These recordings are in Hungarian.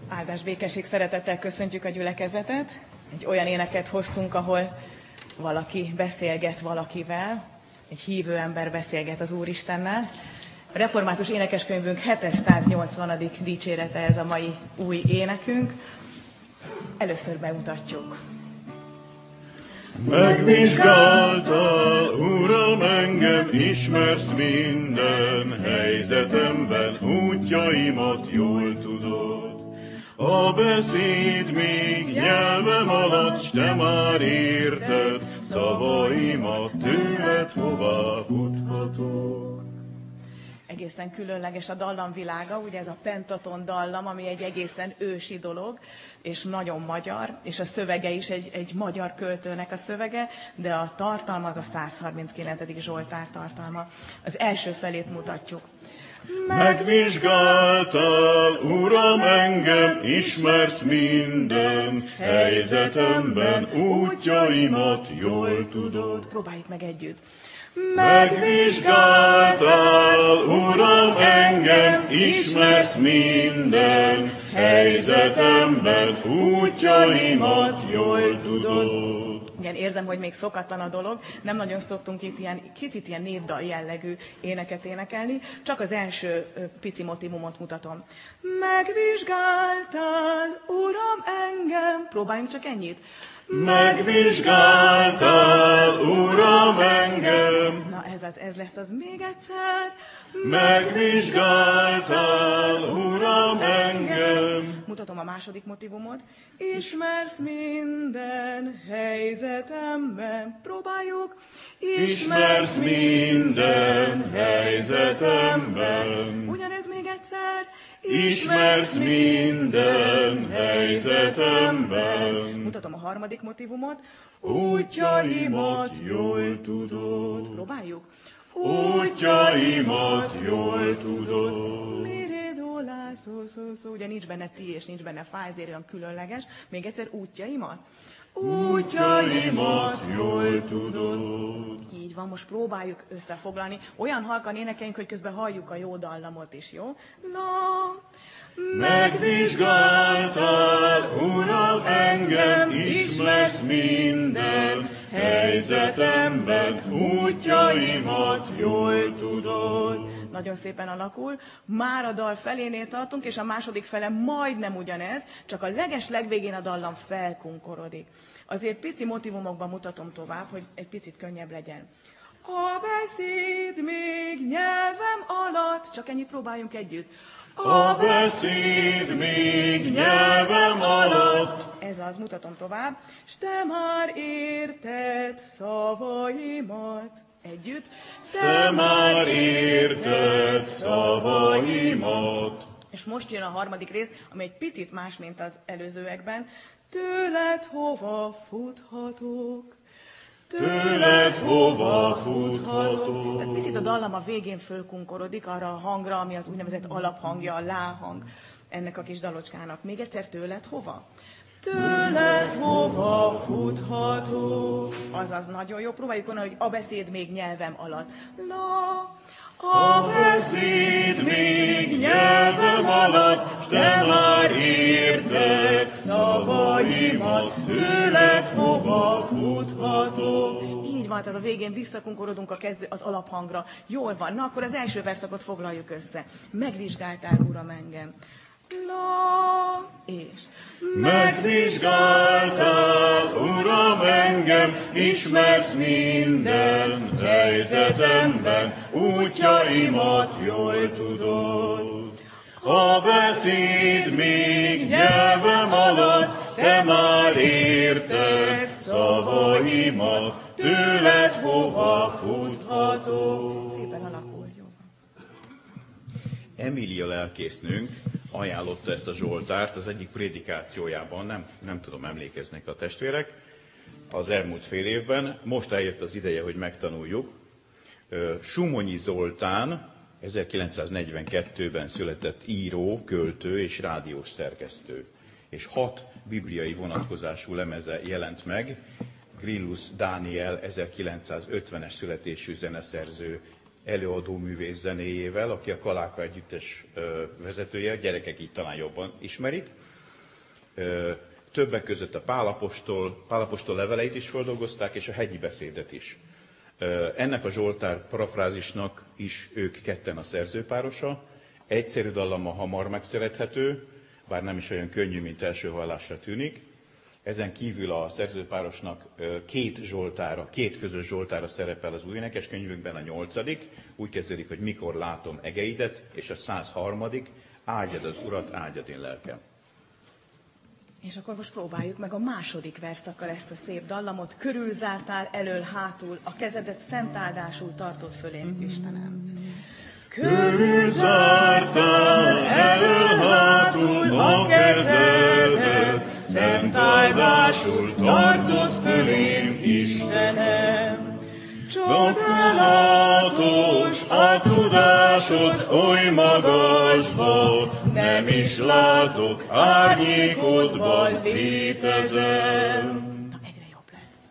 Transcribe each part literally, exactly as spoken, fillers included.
Áldás békesség, szeretettel köszöntjük a gyülekezetet. Egy olyan éneket hoztunk, ahol valaki beszélget valakivel, egy hívő ember beszélget az Úristennel. A református énekeskönyvünk hétszáznyolcvanadik dicsérete ez a mai új énekünk. Először bemutatjuk. Megvizsgáltál, Uram, engem, ismersz minden helyzetemben, útjaimat jól tudod. A beszéd még nyelvem alatt, s te már érted szavaimat, tőled hová futhatok. Egészen különleges a dallamvilága, ugye ez a pentaton dallam, ami egy egészen ősi dolog, és nagyon magyar, és a szövege is egy, egy magyar költőnek a szövege, de a tartalma az a százharminckilencedik Zsoltár tartalma. Az első felét mutatjuk. Megvizsgáltál, Uram, engem, ismersz minden helyzetemben, útjaimat jól tudod. Próbáljuk meg együtt. Megvizsgáltál, Uram, engem, ismersz minden helyzetemben, útjaimat jól tudod. Igen, érzem, hogy még szokatlan a dolog, nem nagyon szoktunk itt ilyen, kicsit ilyen népdal jellegű éneket énekelni, csak az első pici motivumot mutatom. Megvizsgáltál, Uram, engem, próbáljunk csak ennyit. Megvizsgáltál, Uram, engem. Na ez az, ez lesz az még egyszer. Megvizsgáltál, Uram, engem. Mutatom a második motivumot. Ismersz minden helyzetemben. Próbáljuk. Ismersz minden helyzetemben. Ugyanez még egyszer. Ismersz minden helyzetemben. Mutatom a harmadik motivumot. Útjaimat jól tudod. Próbáljuk. Útjaimat jól tudod. Mirédó lászó, szó, szó. Ugye nincs benne ti és nincs benne fáj, ezért olyan különleges. Még egyszer útjaimat. Útjaimat jól tudod. Így van, most próbáljuk összefoglalni. Olyan halkan énekeljünk, hogy közben halljuk a jó dallamot is, jó? Na, megvizsgáltál, Uram, engem, ismersz minden helyzetemben, útjaimat jól tudod. Nagyon szépen alakul. Már a dal felénél tartunk, és a második fele majdnem ugyanez, csak a leges legvégén a dallam felkunkorodik. Azért pici motivumokban mutatom tovább, hogy egy picit könnyebb legyen. A beszéd még nyelvem alatt, csak ennyit próbáljunk együtt. A beszéd még nyelvem alatt. Ez az, mutatom tovább. S te már érted szavaimat. Együtt. Te már érted szavaimat. És most jön a harmadik rész, ami egy picit más, mint az előzőekben. Tőled hova futhatok? Tőled hova futhatok? Tehát picit a dallam a végén fölkunkorodik arra a hangra, ami az úgynevezett alaphangja, a láhang ennek a kis dalocskának. Még egyszer, tőled hova? Tőled hova futhatok? Azaz, nagyon jó. Próbáljuk volna, hogy a beszéd még nyelvem alatt. La, a beszéd még nyelvem alatt, s te már érted szavaimat, tőled hova futhatok? Így van, tehát a végén visszakunkorodunk a kezdő, az alaphangra. Jól van. Na, akkor az első verszakot foglaljuk össze. Megvizsgáltál, Uram, engem. La, és megvizsgáltál, Uram, engem, ismersz minden helyzetemben, útjaimat jól tudod. A beszéd még nyelvem alatt, te már érted szavaimat, tőled hova futhatok? Szépen alakul, jó. Emília lelkésznőnk ajánlotta ezt a Zsoltárt az egyik prédikációjában, nem, nem tudom, emlékeznek a testvérek, az elmúlt fél évben. Most eljött az ideje, hogy megtanuljuk. Sumonyi Zoltán ezerkilencszáznegyvenkettőben született író, költő és rádiós szerkesztő, és hat bibliai vonatkozású lemeze jelent meg. Grillus Dániel ezerkilencszázötvenes születésű zeneszerző előadó művész zenéjével, aki a Kaláka Együttes vezetője, a gyerekek így talán jobban ismerik. Többek között a Pál apostol, Pál apostol leveleit is feldolgozták, és a hegyi beszédet is. Ennek a Zsoltár parafrázisnak is ők ketten a szerzőpárosa. Egyszerű dallama, hamar megszerethető, bár nem is olyan könnyű, mint első hallásra tűnik. Ezen kívül a szerzőpárosnak két zsoltára, két közös zsoltára szerepel az új énekeskönyvünkben, a nyolcadik, úgy kezdődik, hogy mikor látom egeidet, és a száz harmadik, áldjad az Urat, áldjad én lelkem. És akkor most próbáljuk meg a második verszakkal ezt a szép dallamot. Körülzártál elől hátul, a kezedet szent áldásul tartott fölém, Istenem. Körülzártál elől hátul, a kezedet szent áldásul tartott fölém, Istenem. Csodálatos a tudásod oly magasba, nem is látok, árnyékodban létezem. Egyre jobb lesz.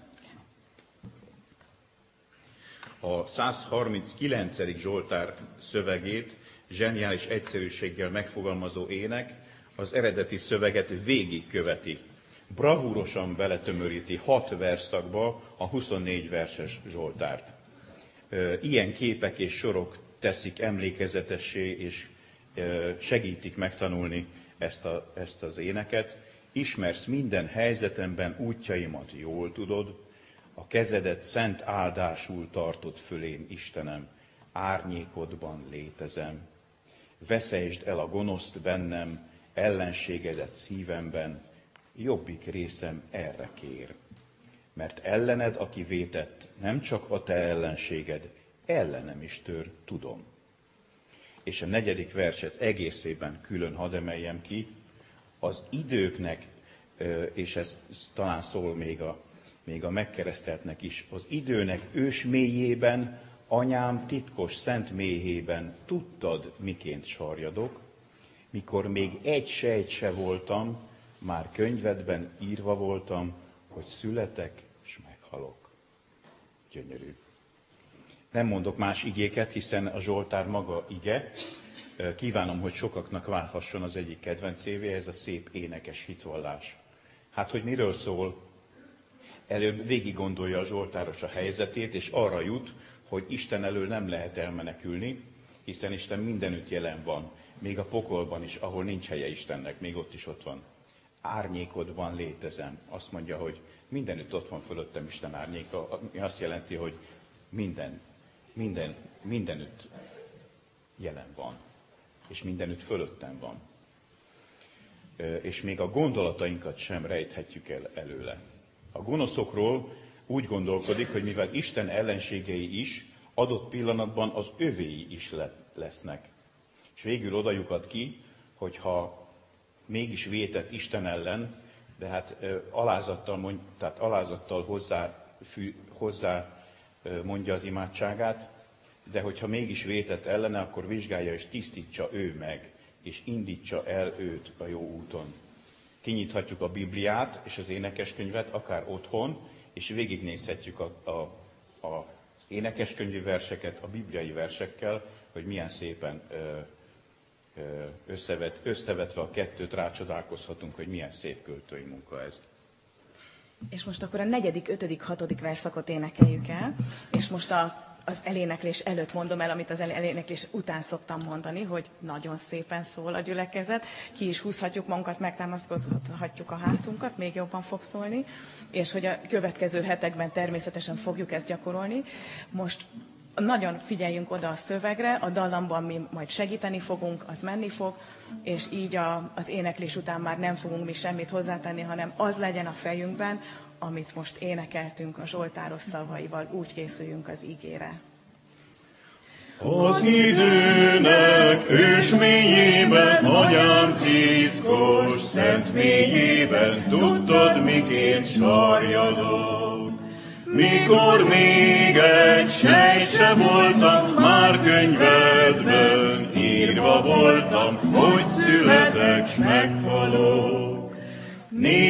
A száz harminckilencedik Zsoltár szövegét zseniális egyszerűséggel megfogalmazó ének az eredeti szöveget végigköveti. Bravúrosan beletömöríti hat verszakba a huszonnégy verses Zsoltárt. Ilyen képek és sorok teszik emlékezetessé, és segítik megtanulni ezt, a, ezt az éneket. Ismersz minden helyzetemben útjaimat, jól tudod, a kezedet szent áldásul tartott fölém, Istenem, árnyékodban létezem. Veszejtsd el a gonoszt bennem, ellenségedet szívemben, jobbik részem erre kér. Mert ellened, aki vétett, nem csak a te ellenséged, ellenem is tör, tudom. És a negyedik verset egészében külön hadd emeljem ki, az időknek, és ez talán szól még a, még a megkereszteltnek is, az időnek ős mélyében, anyám titkos szent mélyében tudtad, miként sarjadok, mikor még egy sejt se voltam, már könyvedben írva voltam, hogy születek, s meghalok. Gyönyörű. Nem mondok más igéket, hiszen a Zsoltár maga ige. Kívánom, hogy sokaknak válhasson az egyik kedvencévé, ez a szép énekes hitvallás. Hát, hogy miről szól? Előbb végig gondolja a zsoltáros a helyzetét, és arra jut, hogy Isten elől nem lehet elmenekülni, hiszen Isten mindenütt jelen van, még a pokolban is, ahol nincs helye Istennek, még ott is ott van. Árnyékodban létezem. Azt mondja, hogy mindenütt ott van fölöttem Isten árnyéka, ami azt jelenti, hogy minden, minden, mindenütt jelen van, és mindenütt fölöttem van. És még a gondolatainkat sem rejthetjük el előle. A gonoszokról úgy gondolkodik, hogy mivel Isten ellenségei is, adott pillanatban az övéi is lesznek. És végül oda lyukad ki, hogyha mégis vétett Isten ellen, de hát alázattal, mond, tehát alázattal hozzá, fű, hozzá mondja az imádságát, de hogyha mégis vétett ellene, akkor vizsgálja és tisztítsa ő meg, és indítsa el őt a jó úton. Kinyithatjuk a Bibliát és az énekeskönyvet, akár otthon, és végignézhetjük a, a, a, az énekeskönyvi verseket a bibliai versekkel, hogy milyen szépen ö, ö, összevet, összevetve a kettőt rácsodálkozhatunk, hogy milyen szép költői munka ez. És most akkor a negyedik, ötödik, hatodik verszakot énekeljük el, és most a az eléneklés előtt mondom el, amit az eléneklés után szoktam mondani, hogy nagyon szépen szól a gyülekezet, ki is húzhatjuk magunkat, megtámaszkodhatjuk a hátunkat, még jobban fog szólni, és hogy a következő hetekben természetesen fogjuk ezt gyakorolni. Most nagyon figyeljünk oda a szövegre, a dallamban mi majd segíteni fogunk, az menni fog, és így a, az éneklés után már nem fogunk mi semmit hozzátenni, hanem az legyen a fejünkben, amit most énekeltünk a zsoltáros szavaival, úgy készüljünk az ígére. Az időnek ős mélyében, anyám titkos, szent mélyében, tudtad, miként sarjadok. Mikor még egy sejt se voltam, már könyvedben írva voltam, hogy születek, s meghalok.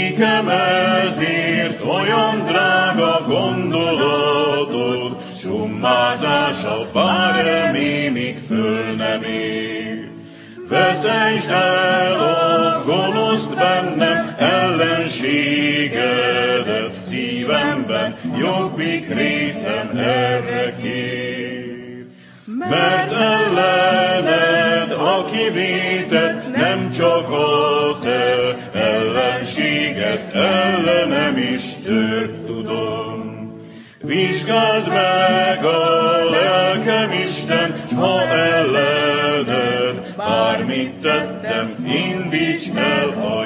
Nékem ezért olyan drága gondolatod, s mázása, bár remémig föl nem ér. Veszensd el a gonoszt bennem, ellenségedet szívemben, jobbik részem erre kér. Mert ellened, aki vétett, nem csak a te ellenséged, ellenem is tört tudom. Vizsgáld meg a lelkem, Isten, s ha ellened bármit tettem, indíts el a